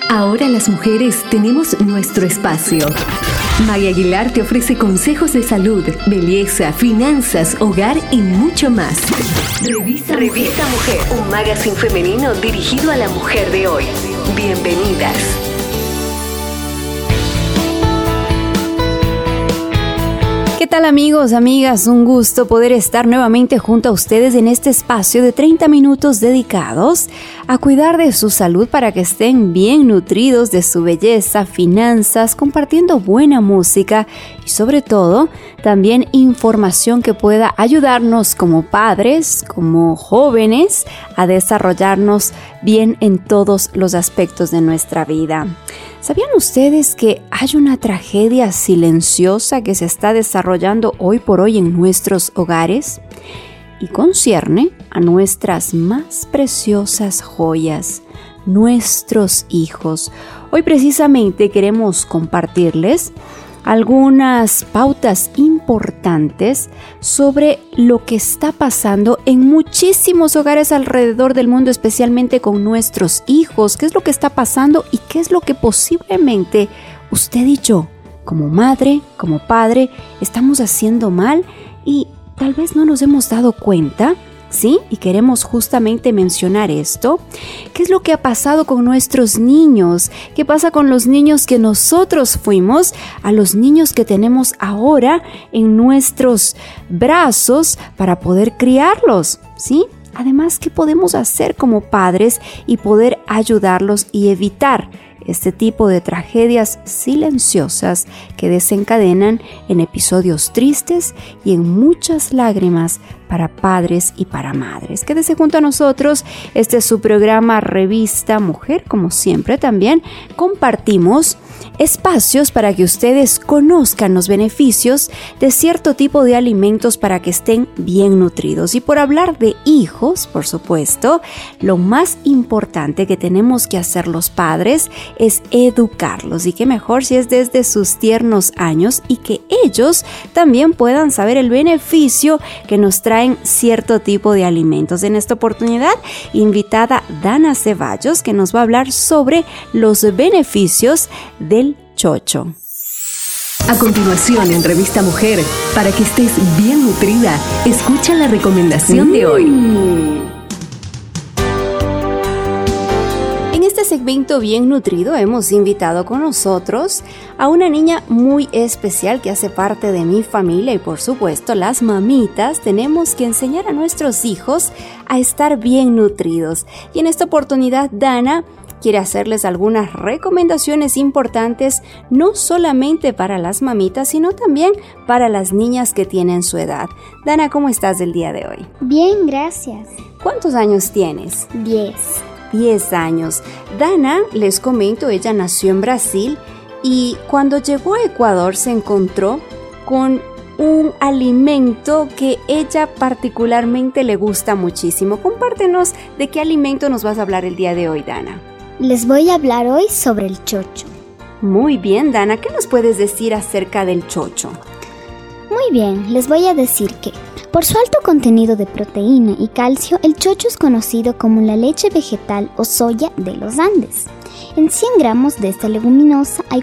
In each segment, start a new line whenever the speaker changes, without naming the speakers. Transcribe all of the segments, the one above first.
Ahora las mujeres tenemos nuestro espacio. Maya Aguilar te ofrece consejos de salud, belleza, finanzas, hogar y mucho más. Revista Mujer, un magazine femenino dirigido a la mujer de hoy. Bienvenidas.
¿Qué tal amigos, amigas? Un gusto poder estar nuevamente junto a ustedes en este espacio de 30 minutos dedicados a cuidar de su salud para que estén bien nutridos de su belleza, finanzas, compartiendo buena música y sobre todo también información que pueda ayudarnos como padres, como jóvenes a desarrollarnos bien en todos los aspectos de nuestra vida. ¿Sabían ustedes que hay una tragedia silenciosa que se está desarrollando hoy por hoy en nuestros hogares? Y concierne a nuestras más preciosas joyas, nuestros hijos. Hoy precisamente queremos compartirles algunas pautas importantes sobre lo que está pasando en muchísimos hogares alrededor del mundo, especialmente con nuestros hijos. ¿Qué es lo que está pasando y qué es lo que posiblemente usted y yo, como madre, como padre, estamos haciendo mal y tal vez no nos hemos dado cuenta? ¿Sí? Y queremos justamente mencionar esto. ¿Qué es lo que ha pasado con nuestros niños? ¿Qué pasa con los niños que nosotros fuimos a los niños que tenemos ahora en nuestros brazos para poder criarlos? ¿Sí? Además, ¿qué podemos hacer como padres y poder ayudarlos y evitar este tipo de tragedias silenciosas que desencadenan en episodios tristes y en muchas lágrimas para padres y para madres? Quédese junto a nosotros. Este es su programa Revista Mujer. Como siempre, también compartimos espacios para que ustedes conozcan los beneficios de cierto tipo de alimentos para que estén bien nutridos. Y por hablar de hijos, por supuesto, lo más importante que tenemos que hacer los padres es educarlos. Y qué mejor si es desde sus tiernos años y que ellos también puedan saber el beneficio que nos traen cierto tipo de alimentos. En esta oportunidad, invitada Dana Ceballos, que nos va a hablar sobre los beneficios del chocho.
A continuación, en Revista Mujer, para que estés bien nutrida, escucha la recomendación de hoy.
En este segmento Bien Nutrido hemos invitado con nosotros a una niña muy especial que hace parte de mi familia y por supuesto las mamitas tenemos que enseñar a nuestros hijos a estar bien nutridos. Y en esta oportunidad Dana quiere hacerles algunas recomendaciones importantes, no solamente para las mamitas, sino también para las niñas que tienen su edad. Dana, ¿cómo estás el día de hoy?
Bien, gracias.
¿Cuántos años tienes? 10 años. Dana, les comento, ella nació en Brasil y cuando llegó a Ecuador se encontró con un alimento que ella particularmente le gusta muchísimo. Compártenos de qué alimento nos vas a hablar el día de hoy, Dana.
Les voy a hablar hoy sobre el chocho.
Muy bien, Dana, ¿qué nos puedes decir acerca del chocho?
Muy bien, les voy a decir que por su alto contenido de proteína y calcio, el chocho es conocido como la leche vegetal o soya de los Andes. En 100 gramos de esta leguminosa hay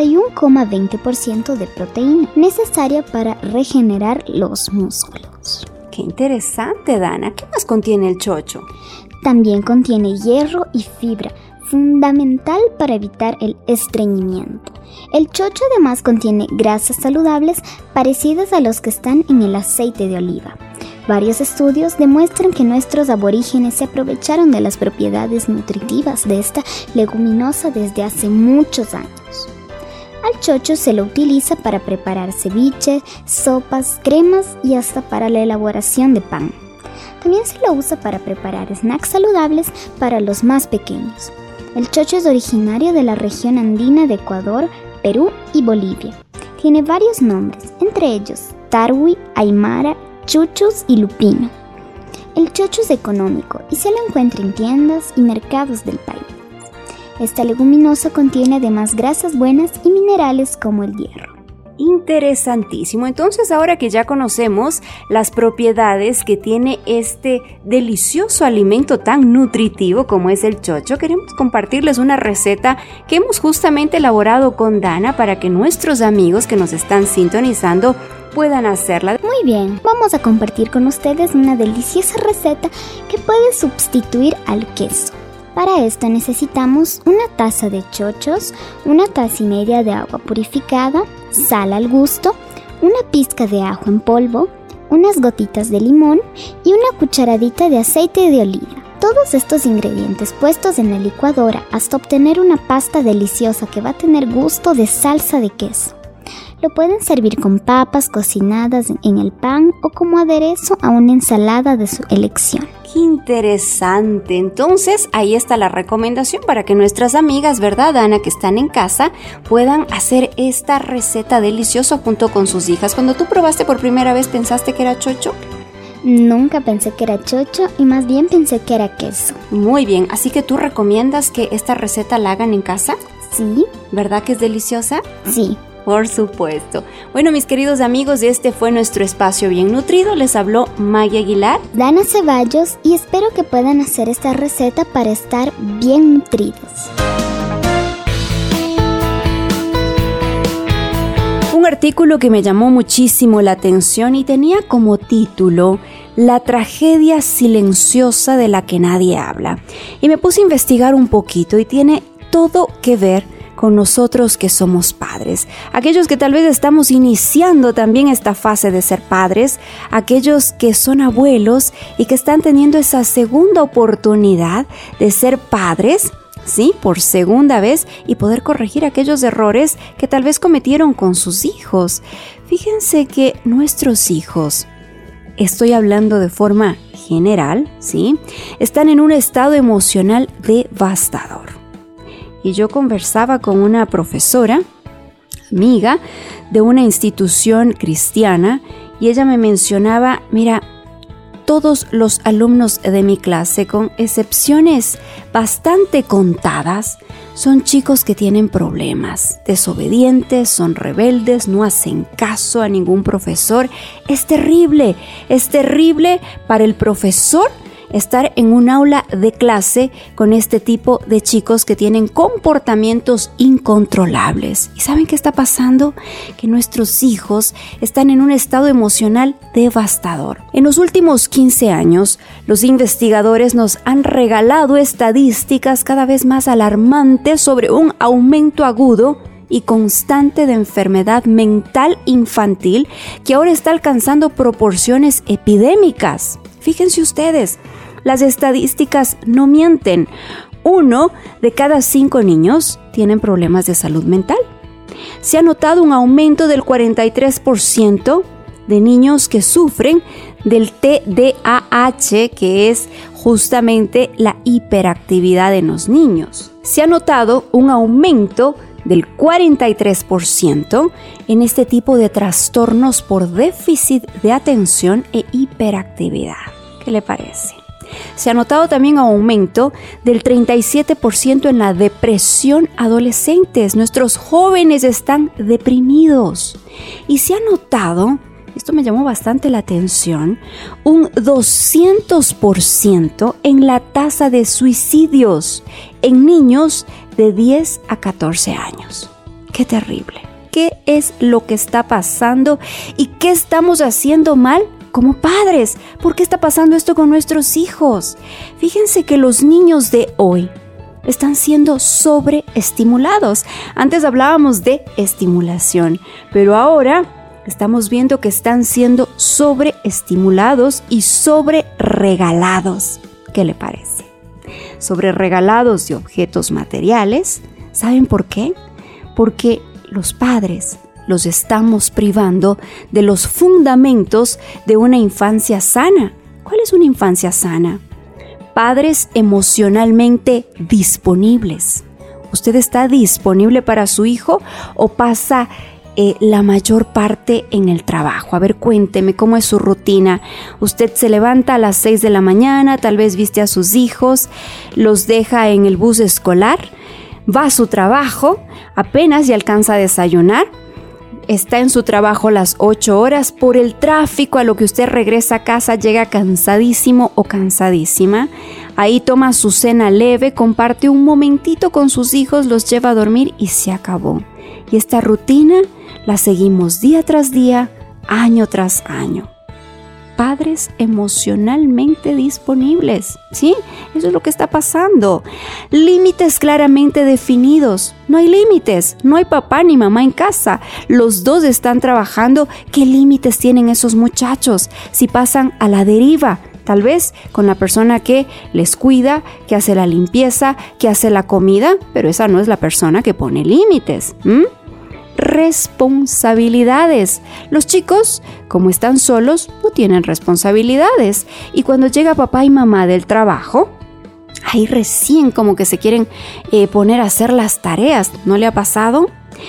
41,20% de proteína necesaria para regenerar los músculos.
¡Qué interesante, Dana! ¿Qué más contiene el chocho?
También contiene hierro y fibra, fundamental para evitar el estreñimiento. El chocho además contiene grasas saludables parecidas a los que están en el aceite de oliva. Varios estudios demuestran que nuestros aborígenes se aprovecharon de las propiedades nutritivas de esta leguminosa desde hace muchos años. Al chocho se lo utiliza para preparar ceviches, sopas, cremas y hasta para la elaboración de pan. También se lo usa para preparar snacks saludables para los más pequeños. El chocho es originario de la región andina de Ecuador, Perú y Bolivia. Tiene varios nombres, entre ellos tarwi, aymara, chuchus y lupino. El chocho es económico y se lo encuentra en tiendas y mercados del país. Esta leguminosa contiene además grasas buenas y minerales como el hierro.
Interesantísimo. Entonces, ahora que ya conocemos las propiedades que tiene este delicioso alimento tan nutritivo como es el chocho, queremos compartirles una receta que hemos justamente elaborado con Dana para que nuestros amigos que nos están sintonizando puedan hacerla.
Muy bien, vamos a compartir con ustedes una deliciosa receta que puede sustituir al queso. Para esto necesitamos una taza de chochos, una taza y media de agua purificada, sal al gusto, una pizca de ajo en polvo, unas gotitas de limón y una cucharadita de aceite de oliva. Todos estos ingredientes puestos en la licuadora hasta obtener una pasta deliciosa que va a tener gusto de salsa de queso. Lo pueden servir con papas cocinadas en el pan o como aderezo a una ensalada de su elección.
¡Qué interesante! Entonces, ahí está la recomendación para que nuestras amigas, ¿verdad, Ana, que están en casa, puedan hacer esta receta deliciosa junto con sus hijas. Cuando tú probaste por primera vez, ¿pensaste que era chocho?
Nunca pensé que era chocho y más bien pensé que era queso.
Muy bien, así que tú recomiendas que esta receta la hagan en casa.
Sí.
¿Verdad que es deliciosa?
Sí.
Por supuesto. Bueno, mis queridos amigos, este fue nuestro espacio bien nutrido. Les habló Maya Aguilar,
Dana Ceballos, y espero que puedan hacer esta receta para estar bien nutridos.
Un artículo que me llamó muchísimo la atención y tenía como título La tragedia silenciosa de la que nadie habla. Y me puse a investigar un poquito y tiene todo que ver con nosotros que somos padres, aquellos que tal vez estamos iniciando también esta fase de ser padres, aquellos que son abuelos y que están teniendo esa segunda oportunidad de ser padres, ¿sí? Por segunda vez y poder corregir aquellos errores que tal vez cometieron con sus hijos. Fíjense que nuestros hijos, estoy hablando de forma general, ¿sí? Están en un estado emocional devastador. Y yo conversaba con una profesora, amiga de una institución cristiana, y ella me mencionaba, mira, todos los alumnos de mi clase, con excepciones bastante contadas, son chicos que tienen problemas, desobedientes, son rebeldes, no hacen caso a ningún profesor. Es terrible para el profesor estar en un aula de clase con este tipo de chicos que tienen comportamientos incontrolables. ¿Y saben qué está pasando? Que nuestros hijos están en un estado emocional devastador. En los últimos 15 años, los investigadores nos han regalado estadísticas cada vez más alarmantes sobre un aumento agudo y constante de enfermedad mental infantil que ahora está alcanzando proporciones epidémicas. Fíjense ustedes, las estadísticas no mienten. 1 de cada 5 niños tienen problemas de salud mental. Se ha notado un aumento del 43% de niños que sufren del TDAH, que es justamente la hiperactividad en los niños. Se ha notado un aumento del 43% en este tipo de trastornos por déficit de atención e hiperactividad. ¿Qué le parece? Se ha notado también un aumento del 37% en la depresión adolescentes. Nuestros jóvenes están deprimidos. Y se ha notado, esto me llamó bastante la atención, un 200% en la tasa de suicidios en niños de 10 a 14 años. ¡Qué terrible! ¿Qué es lo que está pasando y qué estamos haciendo mal como padres? ¿Por qué está pasando esto con nuestros hijos? Fíjense que los niños de hoy están siendo sobreestimulados. Antes hablábamos de estimulación, pero ahora estamos viendo que están siendo sobreestimulados y sobreregalados. ¿Qué le parece? Sobreregalados de objetos materiales. ¿Saben por qué? Porque los padres los estamos privando de los fundamentos de una infancia sana. ¿Cuál es una infancia sana? Padres emocionalmente disponibles. ¿Usted está disponible para su hijo o pasa la mayor parte en el trabajo? A ver, cuénteme cómo es su rutina. Usted se levanta a las 6 de la mañana, tal vez viste a sus hijos, los deja en el bus escolar, va a su trabajo, apenas ya alcanza a desayunar, está en su trabajo las 8 horas, por el tráfico a lo que usted regresa a casa llega cansadísimo o cansadísima. Ahí toma su cena leve, comparte un momentito con sus hijos, los lleva a dormir y se acabó. Y esta rutina la seguimos día tras día, año tras año. Padres emocionalmente disponibles, ¿sí? Eso es lo que está pasando. Límites claramente definidos. No hay límites, no hay papá ni mamá en casa. Los dos están trabajando. ¿Qué límites tienen esos muchachos si pasan a la deriva? Tal vez con la persona que les cuida, que hace la limpieza, que hace la comida, pero esa no es la persona que pone límites. Responsabilidades. Los chicos, como están solos, no tienen responsabilidades. Y cuando llega papá y mamá del trabajo, ahí recién como que se quieren poner a hacer las tareas. ¿No le ha pasado?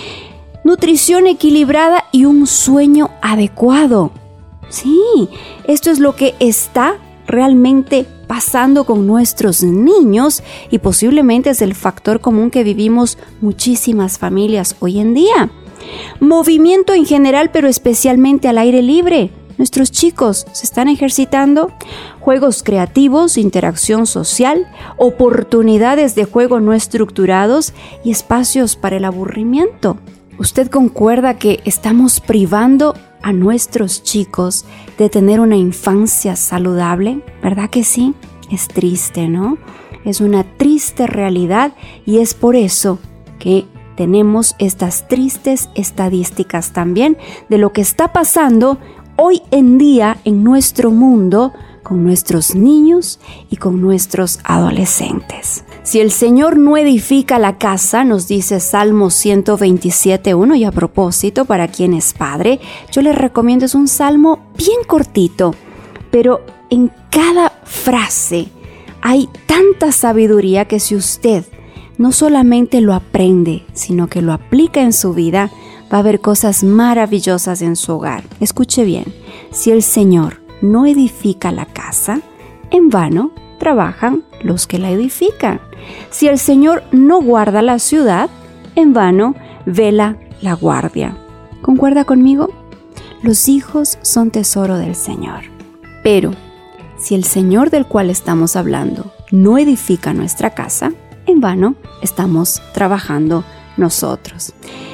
Nutrición equilibrada y un sueño adecuado. Sí, esto es lo que está realmente pasando con nuestros niños y posiblemente es el factor común que vivimos muchísimas familias hoy en día. Movimiento en general, pero especialmente al aire libre. Nuestros chicos se están ejercitando. Juegos creativos, interacción social, oportunidades de juego no estructurados y espacios para el aburrimiento. ¿Usted concuerda que estamos privando a nuestros chicos de tener una infancia saludable? ¿Verdad que sí? Es triste, ¿no? Es una triste realidad y es por eso que tenemos estas tristes estadísticas también de lo que está pasando hoy en día en nuestro mundo con nuestros niños y con nuestros adolescentes. Si el Señor no edifica la casa, nos dice Salmo 127:1, y a propósito, para quien es padre, yo les recomiendo, es un salmo bien cortito, pero en cada frase hay tanta sabiduría que si usted no solamente lo aprende, sino que lo aplica en su vida, va a haber cosas maravillosas en su hogar. Escuche bien, si el Señor no edifica la casa, en vano trabajan los que la edifican. Si el Señor no guarda la ciudad, en vano vela la guardia. ¿Concuerda conmigo? Los hijos son tesoro del Señor. Pero si el Señor del cual estamos hablando no edifica nuestra casa, en vano estamos trabajando nosotros.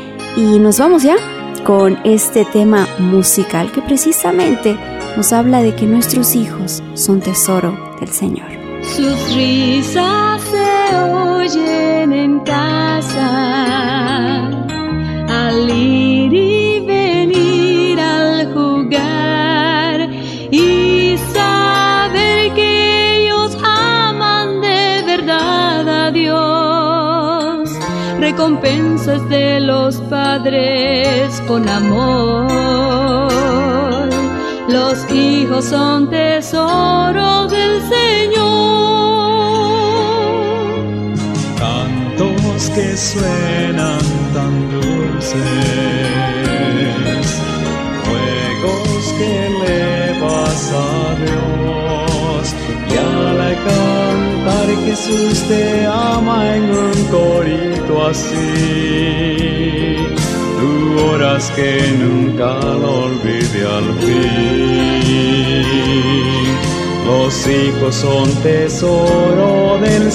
Y nos vamos ya con este tema musical que precisamente nos habla de que nuestros hijos son tesoro del Señor.
Sus risas se oyen en casa, al ir y venir, al jugar, y saber que ellos aman de verdad a Dios. Recompensas de los padres con amor. Los hijos son tesoro del Señor.
Cantos que suenan tan dulces, juegos que elevas a Dios, y al cantar Jesús te ama en un corito así. Tú oras que nunca lo olvide al fin. Los hijos son tesoro del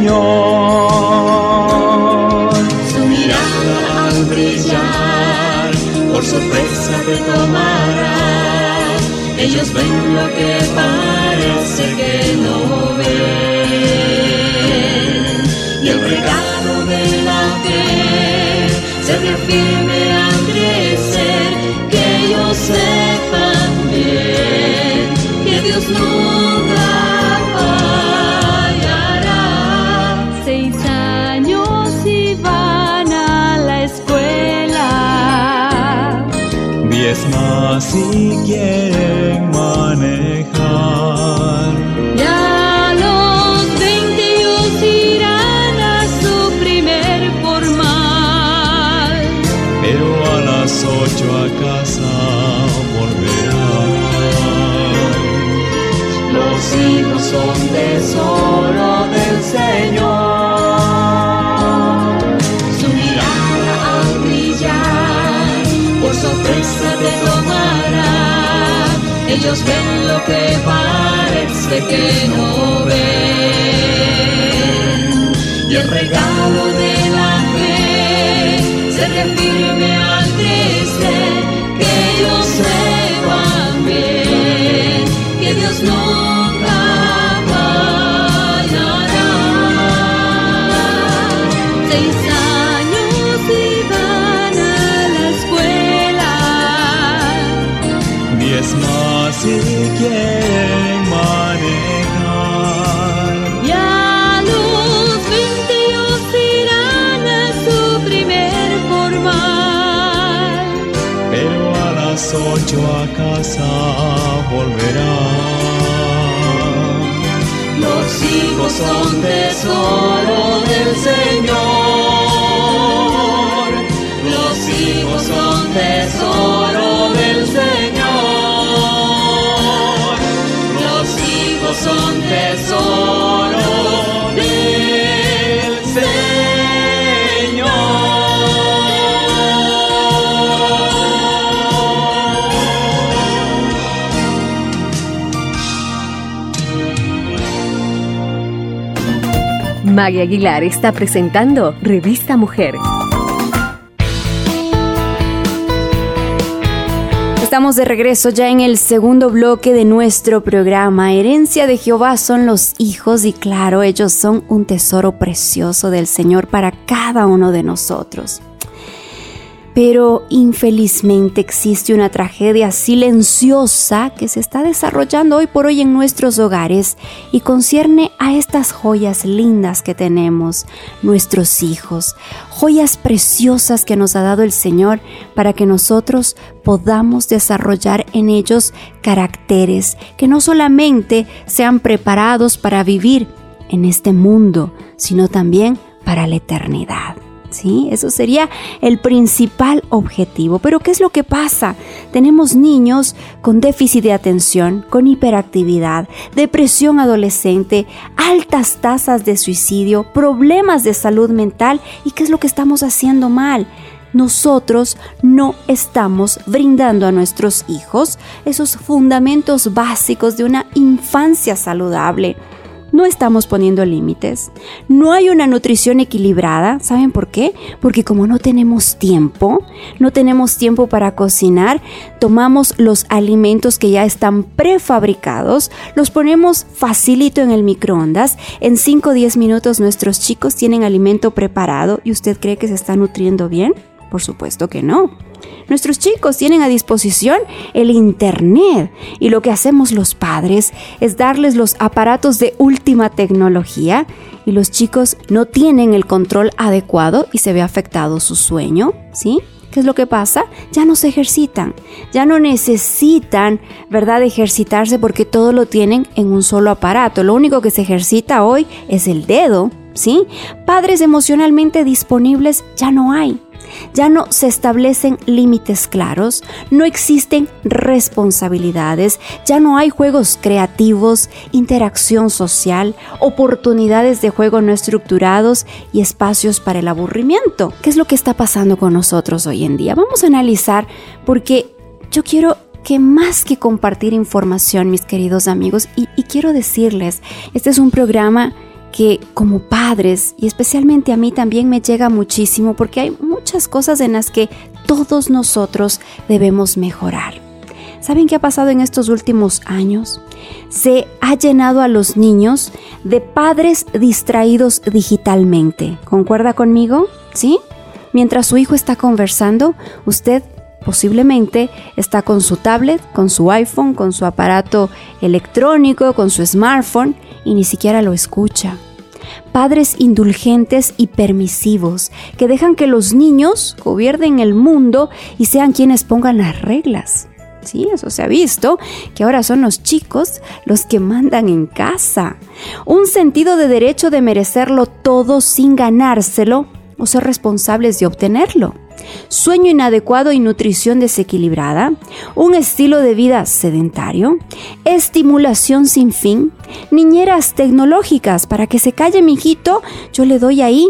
Señor.
Su mirada al brillar, por sorpresa te tomará. Ellos ven lo que parece que no ven. Y el regalo de la fe se reafirme al crecer, que ellos sepan bien que Dios nunca fallará. 6 años y van a la escuela,
10 más si quieren manejar.
ya a los 20 ellos irán a su primer formal.
Pero a las 8 a casa volverán.
Los hijos son tesoro del Señor. Su mirada al brillar, por ellos ven lo que parece que no ven. Y el regalo de la fe se reafirme al triste, que ellos sepan bien que Dios nunca fallará. 6 años y van a la escuela,
10 más si quieren manejar.
y a los 22 irán a su primer formal.
Pero a las 8 a casa volverán.
Los hijos son tesoro del Señor. Los hijos son tesoro del Señor. Los hijos son tesoro del Señor.
Maggie Aguilar está presentando Revista Mujer.
Estamos de regreso ya en el segundo bloque de nuestro programa. Herencia de Jehová son los hijos y claro, ellos son un tesoro precioso del Señor para cada uno de nosotros. Pero infelizmente existe una tragedia silenciosa que se está desarrollando hoy por hoy en nuestros hogares y concierne a estas joyas lindas que tenemos, nuestros hijos, joyas preciosas que nos ha dado el Señor para que nosotros podamos desarrollar en ellos caracteres que no solamente sean preparados para vivir en este mundo, sino también para la eternidad. Sí, eso sería el principal objetivo. Pero ¿qué es lo que pasa? Tenemos niños con déficit de atención, con hiperactividad, depresión adolescente, altas tasas de suicidio, problemas de salud mental. ¿Y qué es lo que estamos haciendo mal? Nosotros no estamos brindando a nuestros hijos esos fundamentos básicos de una infancia saludable. No estamos poniendo límites, no hay una nutrición equilibrada. ¿Saben por qué? Porque como no tenemos tiempo para cocinar, tomamos los alimentos que ya están prefabricados, los ponemos facilito en el microondas, en 5 o 10 minutos nuestros chicos tienen alimento preparado y ¿usted cree que se está nutriendo bien? Por supuesto que no. Nuestros chicos tienen a disposición el internet y lo que hacemos los padres es darles los aparatos de última tecnología y los chicos no tienen el control adecuado y se ve afectado su sueño, ¿sí? ¿Qué es lo que pasa? Ya no se ejercitan, ya no necesitan, ¿verdad?, ejercitarse porque todo lo tienen en un solo aparato. Lo único que se ejercita hoy es el dedo, ¿sí? Padres emocionalmente disponibles ya no hay. Ya no se establecen límites claros, no existen responsabilidades, ya no hay juegos creativos, interacción social, oportunidades de juego no estructurados y espacios para el aburrimiento. ¿Qué es lo que está pasando con nosotros hoy en día? Vamos a analizar porque yo quiero que más que compartir información, mis queridos amigos, y quiero decirles, este es un programa que como padres, y especialmente a mí también me llega muchísimo porque hay muchas cosas en las que todos nosotros debemos mejorar. ¿Saben qué ha pasado en estos últimos años? Se ha llenado a los niños de padres distraídos digitalmente. ¿Concuerda conmigo? ¿Sí? Mientras su hijo está conversando, usted posiblemente está con su tablet, con su iPhone, con su aparato electrónico, con su smartphone y ni siquiera lo escucha. Padres indulgentes y permisivos que dejan que los niños gobiernen el mundo y sean quienes pongan las reglas. Sí, eso se ha visto, que ahora son los chicos los que mandan en casa. Un sentido de derecho de merecerlo todo sin ganárselo o ser responsables de obtenerlo. Sueño inadecuado y nutrición desequilibrada, un estilo de vida sedentario, estimulación sin fin, niñeras tecnológicas para que se calle mijito, yo le doy ahí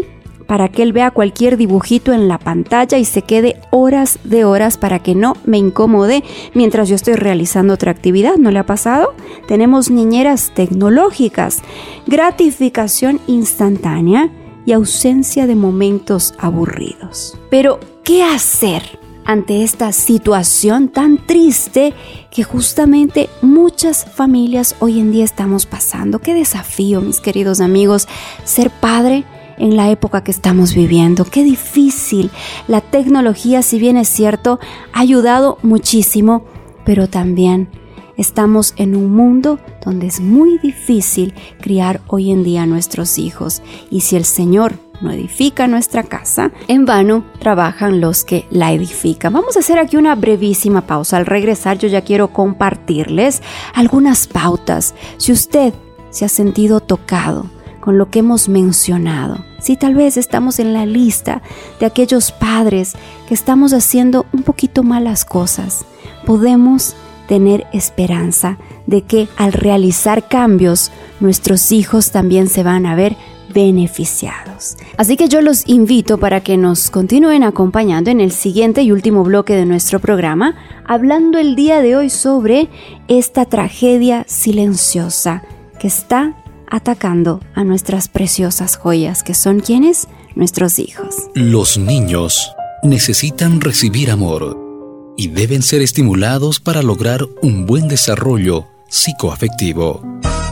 para que él vea cualquier dibujito en la pantalla y se quede horas de horas para que no me incomode mientras yo estoy realizando otra actividad. ¿No le ha pasado? Tenemos niñeras tecnológicas, gratificación instantánea y ausencia de momentos aburridos. Pero, ¿qué hacer ante esta situación tan triste que justamente muchas familias hoy en día estamos pasando? Qué desafío, mis queridos amigos, ser padre en la época que estamos viviendo. Qué difícil. La tecnología, si bien es cierto, ha ayudado muchísimo, pero también estamos en un mundo donde es muy difícil criar hoy en día a nuestros hijos. Y si el Señor no edifica nuestra casa, en vano trabajan los que la edifican. Vamos a hacer aquí una brevísima pausa. Al regresar, yo ya quiero compartirles algunas pautas. Si usted se ha sentido tocado con lo que hemos mencionado, si tal vez estamos en la lista de aquellos padres que estamos haciendo un poquito malas cosas, podemos tener esperanza de que al realizar cambios, nuestros hijos también se van a ver beneficiados. Así que yo los invito para que nos continúen acompañando en el siguiente y último bloque de nuestro programa, hablando el día de hoy sobre esta tragedia silenciosa que está atacando a nuestras preciosas joyas, que son ¿quiénes? Nuestros hijos.
Los niños necesitan recibir amor y deben ser estimulados para lograr un buen desarrollo psicoafectivo.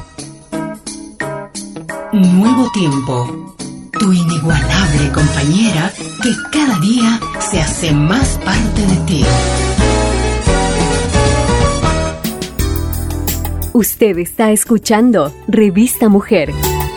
Nuevo tiempo, tu inigualable compañera que cada día se hace más parte de ti.
Usted está escuchando Revista Mujer.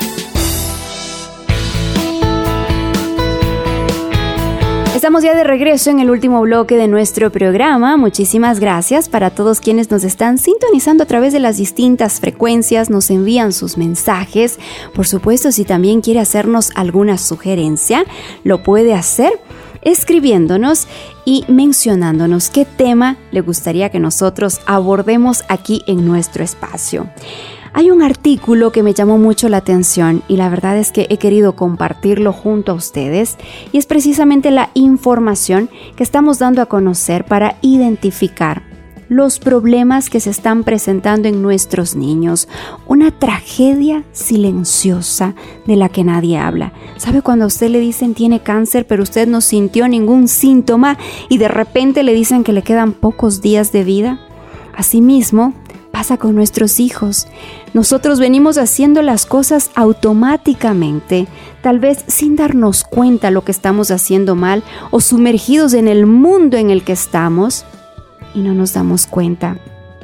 Estamos ya de regreso en el último bloque de nuestro programa. Muchísimas gracias para todos quienes nos están sintonizando a través de las distintas frecuencias, nos envían sus mensajes. Por supuesto, si también quiere hacernos alguna sugerencia, lo puede hacer escribiéndonos y mencionándonos qué tema le gustaría que nosotros abordemos aquí en nuestro espacio. Hay un artículo que me llamó mucho la atención y la verdad es que he querido compartirlo junto a ustedes y es precisamente la información que estamos dando a conocer para identificar los problemas que se están presentando en nuestros niños. Una tragedia silenciosa de la que nadie habla. ¿Sabe cuando a usted le dicen tiene cáncer pero usted no sintió ningún síntoma y de repente le dicen que le quedan pocos días de vida? Asimismo, pasa con nuestros hijos. Nosotros venimos haciendo las cosas automáticamente, tal vez sin darnos cuenta lo que estamos haciendo mal o sumergidos en el mundo en el que estamos y no nos damos cuenta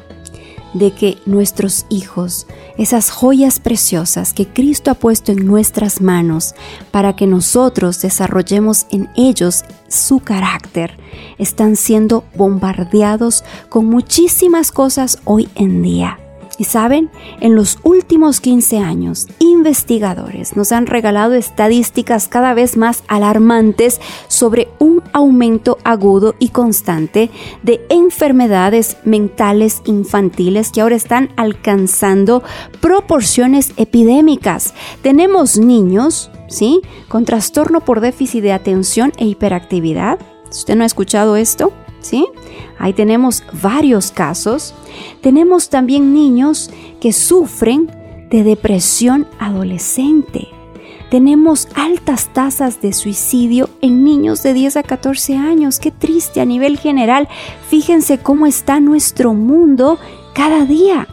de que nuestros hijos, esas joyas preciosas que Cristo ha puesto en nuestras manos para que nosotros desarrollemos en ellos su carácter, están siendo bombardeados con muchísimas cosas hoy en día. Y saben, en los últimos 15 años, investigadores nos han regalado estadísticas cada vez más alarmantes sobre un aumento agudo y constante de enfermedades mentales infantiles que ahora están alcanzando proporciones epidémicas. Tenemos niños, ¿sí?, con trastorno por déficit de atención e hiperactividad. ¿Usted no ha escuchado esto? ¿Sí? Ahí tenemos varios casos. Tenemos también niños que sufren de depresión adolescente. Tenemos altas tasas de suicidio en niños de 10 a 14 años. Qué triste a nivel general. Fíjense cómo está nuestro mundo cada día.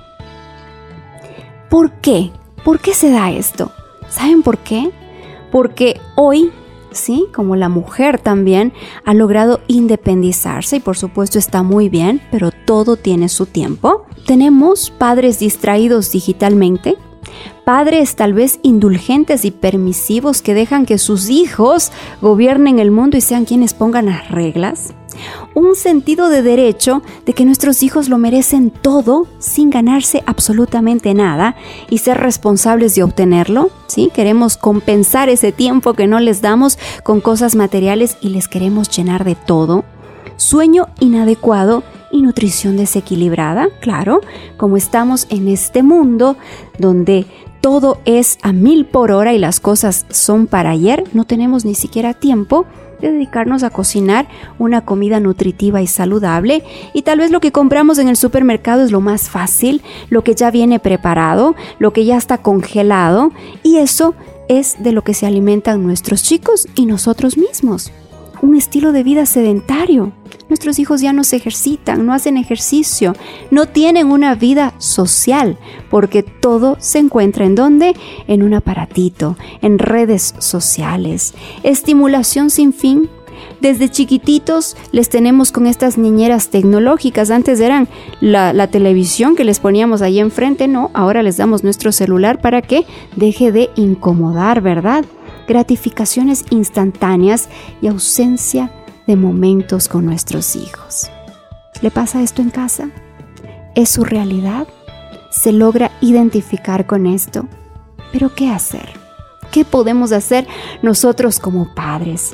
¿Por qué? ¿Por qué se da esto? ¿Saben por qué? Porque hoy, sí, como la mujer también ha logrado independizarse y por supuesto está muy bien, pero todo tiene su tiempo. Tenemos padres distraídos digitalmente, padres tal vez indulgentes y permisivos que dejan que sus hijos gobiernen el mundo y sean quienes pongan las reglas. Un sentido de derecho de que nuestros hijos lo merecen todo sin ganarse absolutamente nada y ser responsables de obtenerlo, ¿sí? Queremos compensar ese tiempo que no les damos con cosas materiales y les queremos llenar de todo. Sueño inadecuado y nutrición desequilibrada, claro, como estamos en este mundo donde todo es a 1000 por hora y las cosas son para ayer, no tenemos ni siquiera tiempo de dedicarnos a cocinar una comida nutritiva y saludable, y tal vez lo que compramos en el supermercado es lo más fácil, lo que ya viene preparado, lo que ya está congelado, y eso es de lo que se alimentan nuestros chicos y nosotros mismos. Un estilo de vida sedentario. Nuestros hijos ya no se ejercitan, no hacen ejercicio, no tienen una vida social, porque todo se encuentra ¿en dónde? En un aparatito, en redes sociales. Estimulación sin fin. Desde chiquititos les tenemos con estas niñeras tecnológicas. Antes eran la televisión que les poníamos ahí enfrente, no, ahora les damos nuestro celular para que deje de incomodar, ¿verdad? Gratificaciones instantáneas y ausencia de momentos con nuestros hijos. ¿Le pasa esto en casa? ¿Es su realidad? ¿Se logra identificar con esto? ¿Pero qué hacer? ¿Qué podemos hacer nosotros como padres?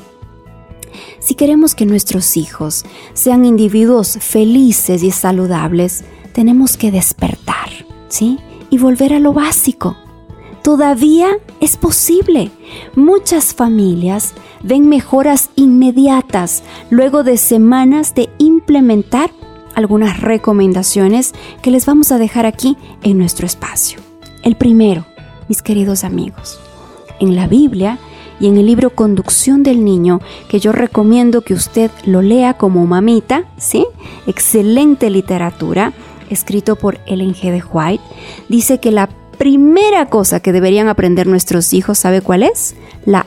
Si queremos que nuestros hijos sean individuos felices y saludables, tenemos que despertar, ¿sí? Y volver a lo básico. Todavía es posible. Muchas familias ven mejoras inmediatas luego de semanas de implementar algunas recomendaciones que les vamos a dejar aquí en nuestro espacio. El primero, mis queridos amigos, en la Biblia y en el libro Conducción del Niño, que yo recomiendo que usted lo lea como mamita, ¿sí? Excelente literatura, escrito por Ellen G. White, dice que la primera cosa que deberían aprender nuestros hijos, ¿sabe cuál es? La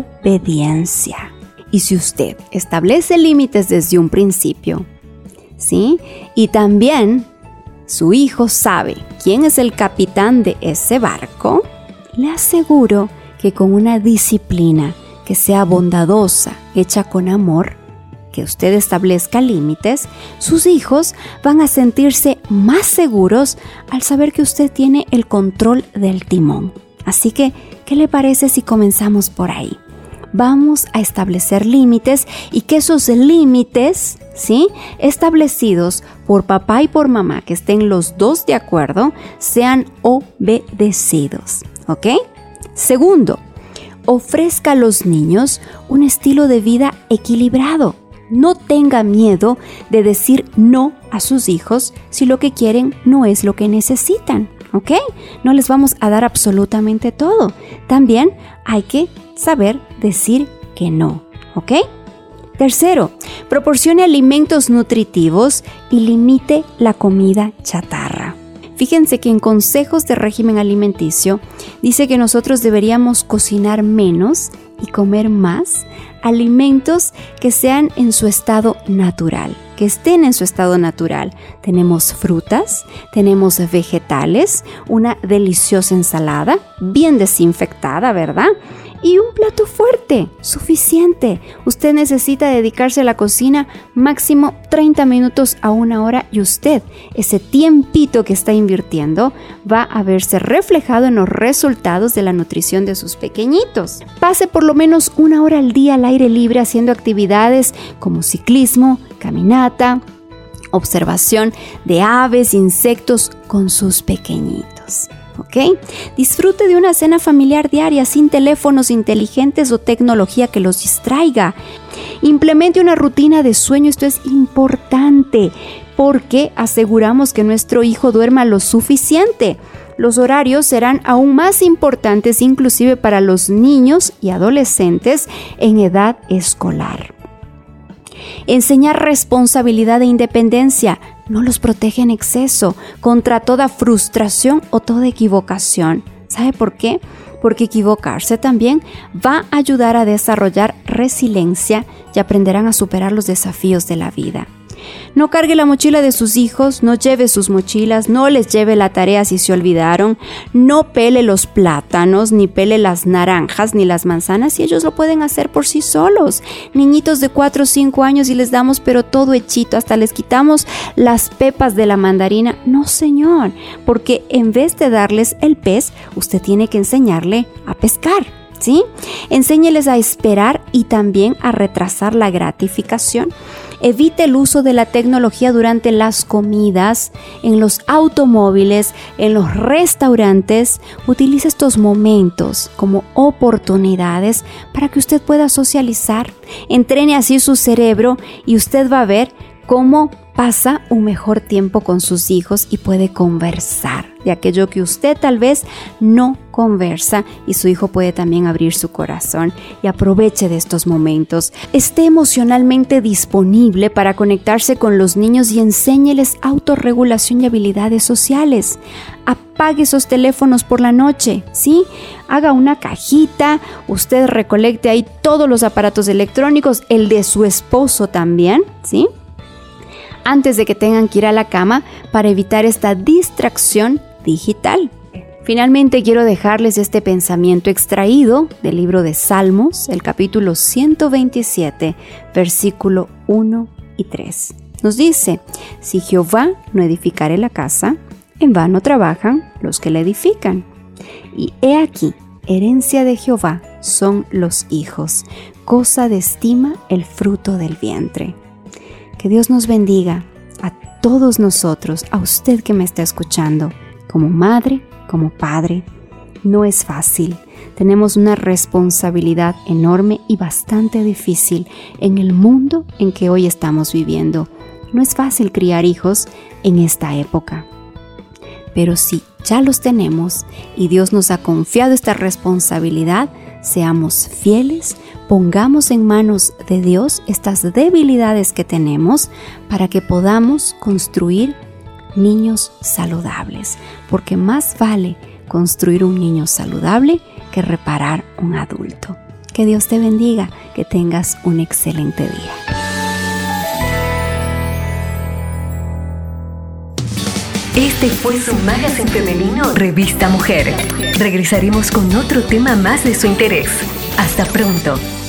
obediencia. Y si usted establece límites desde un principio, ¿sí? Y también su hijo sabe quién es el capitán de ese barco, le aseguro que con una disciplina que sea bondadosa, hecha con amor, que usted establezca límites, sus hijos van a sentirse más seguros al saber que usted tiene el control del timón. Así que, ¿qué le parece si comenzamos por ahí? Vamos a establecer límites y que esos límites, ¿sí?, establecidos por papá y por mamá, que estén los dos de acuerdo, sean obedecidos, ¿ok? Segundo, ofrezca a los niños un estilo de vida equilibrado. No tenga miedo de decir no a sus hijos si lo que quieren no es lo que necesitan, ¿ok? No les vamos a dar absolutamente todo. También hay que saber decir que no, ¿ok? Tercero, proporcione alimentos nutritivos y limite la comida chatarra. Fíjense que en Consejos de Régimen Alimenticio dice que nosotros deberíamos cocinar menos y comer más alimentos que sean en su estado natural, que estén en su estado natural. Tenemos frutas, tenemos vegetales, una deliciosa ensalada, bien desinfectada, ¿verdad? Y un plato fuerte, suficiente. Usted necesita dedicarse a la cocina máximo 30 minutos a 1 hora y usted, ese tiempito que está invirtiendo, va a verse reflejado en los resultados de la nutrición de sus pequeñitos. Pase por lo menos 1 hora al día al aire libre haciendo actividades como ciclismo, caminata, observación de aves, insectos con sus pequeñitos. ¿Ok? Disfrute de una cena familiar diaria sin teléfonos inteligentes o tecnología que los distraiga. Implemente una rutina de sueño, esto es importante porque aseguramos que nuestro hijo duerma lo suficiente. Los horarios serán aún más importantes inclusive para los niños y adolescentes en edad escolar. Enseñar responsabilidad e independencia no los protege en exceso contra toda frustración o toda equivocación. ¿Sabe por qué? Porque equivocarse también va a ayudar a desarrollar resiliencia y aprenderán a superar los desafíos de la vida. No cargue la mochila de sus hijos, no lleve sus mochilas, no les lleve la tarea si se olvidaron, no pele los plátanos, ni pele las naranjas, ni las manzanas, si ellos lo pueden hacer por sí solos. Niñitos de 4 o 5 años y les damos pero todo hechito, hasta les quitamos las pepas de la mandarina. No, señor, porque en vez de darles el pez, usted tiene que enseñarle a pescar. ¿sí? Enséñeles a esperar y también a retrasar la gratificación. Evite el uso de la tecnología durante las comidas, en los automóviles, en los restaurantes. Utilice estos momentos como oportunidades para que usted pueda socializar. Entrene así su cerebro y usted va a ver cómo pasa un mejor tiempo con sus hijos y puede conversar de aquello que usted tal vez no conversa, y su hijo puede también abrir su corazón. Y aproveche de estos momentos. Esté emocionalmente disponible para conectarse con los niños y enséñeles autorregulación y habilidades sociales. Apague esos teléfonos por la noche, ¿sí? Haga una cajita, usted recolecte ahí todos los aparatos electrónicos, el de su esposo también, ¿sí?, antes de que tengan que ir a la cama, para evitar esta distracción digital. Finalmente quiero dejarles este pensamiento extraído del libro de Salmos, el capítulo 127, versículo 1 y 3. Nos dice: si Jehová no edificare la casa, en vano trabajan los que la edifican. Y he aquí, herencia de Jehová son los hijos, cosa de estima el fruto del vientre. Que Dios nos bendiga a todos nosotros, a usted que me está escuchando, como madre, como padre. No es fácil, tenemos una responsabilidad enorme y bastante difícil en el mundo en que hoy estamos viviendo. No es fácil criar hijos en esta época. Pero si ya los tenemos y Dios nos ha confiado esta responsabilidad, seamos fieles, pongamos en manos de Dios estas debilidades que tenemos para que podamos construir niños saludables, porque más vale construir un niño saludable que reparar un adulto. Que Dios te bendiga, que tengas un excelente día.
Este fue su magazine femenino Revista Mujer. Regresaremos con otro tema más de su interés. Hasta pronto.